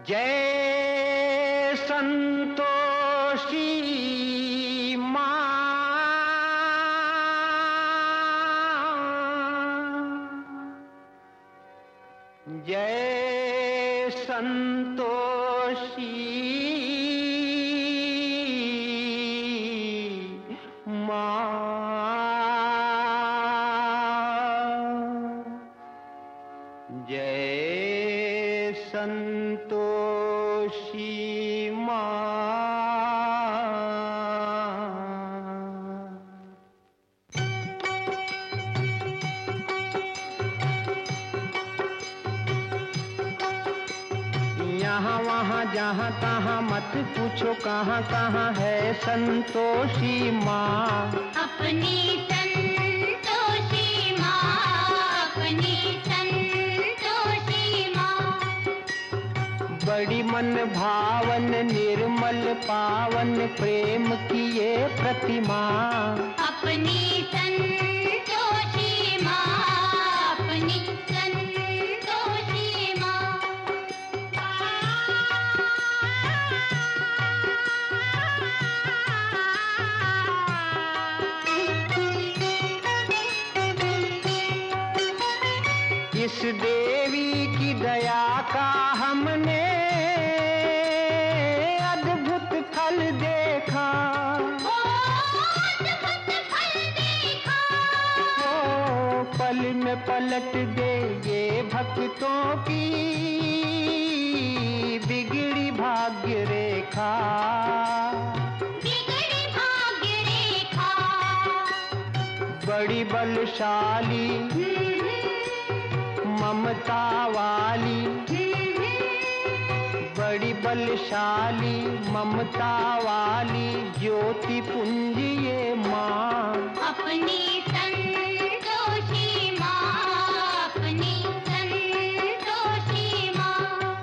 जय संतोषी माँ, जय संतोषी माँ, जय संतोषी माँ। यहाँ वहाँ जहाँ तहाँ मत पूछो कहाँ कहाँ है संतोषी माँ। अपनी संतोषी माँ, अपनी संतोषी माँ। बड़ी मन भावन निर्मल पावन प्रेम की ये प्रतिमा। अपनी संतोषी माँ, अपनी संतोषी माँ। इस देवी की दया का हमने अद्भुत फल देखा। अद्भुत फल देखा। ओ पल में पलट दे ये भक्तों की बिगड़ी भाग्य रेखा। बिगड़ी भाग्य रेखा। बड़ी बलशाली ममता वाली, बड़ी बलशाली ममता वाली ज्योति पुंज ये माँ। अपनी संतोषी माँ, अपनी संतोषी माँ।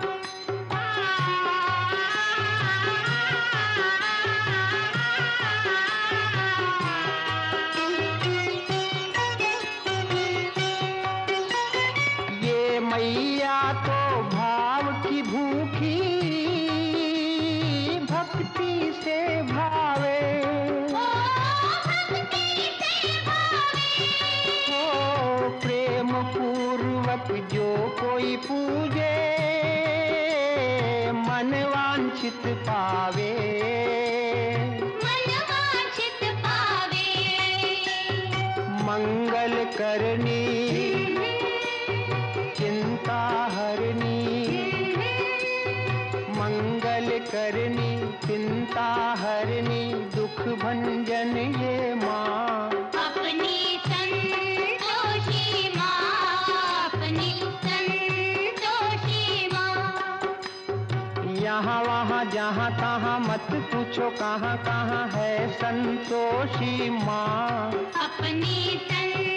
मैया तो भाव की भूखी भक्ति से भावे। भक्ति से भावे। ओ प्रेम पूर्वक जो कोई पूजे मन वांछित पावे। मन वांछित पावे। मंगल करनी चिंता हरनी, मंगल करनी चिंता हरनी दुख भंजन ये माँ। अपनी संतोषी माँ, अपनी संतोषी माँ। यहाँ वहाँ जहाँ तहाँ मत पूछो कहाँ कहाँ है संतोषी माँ। अपनी संतोषी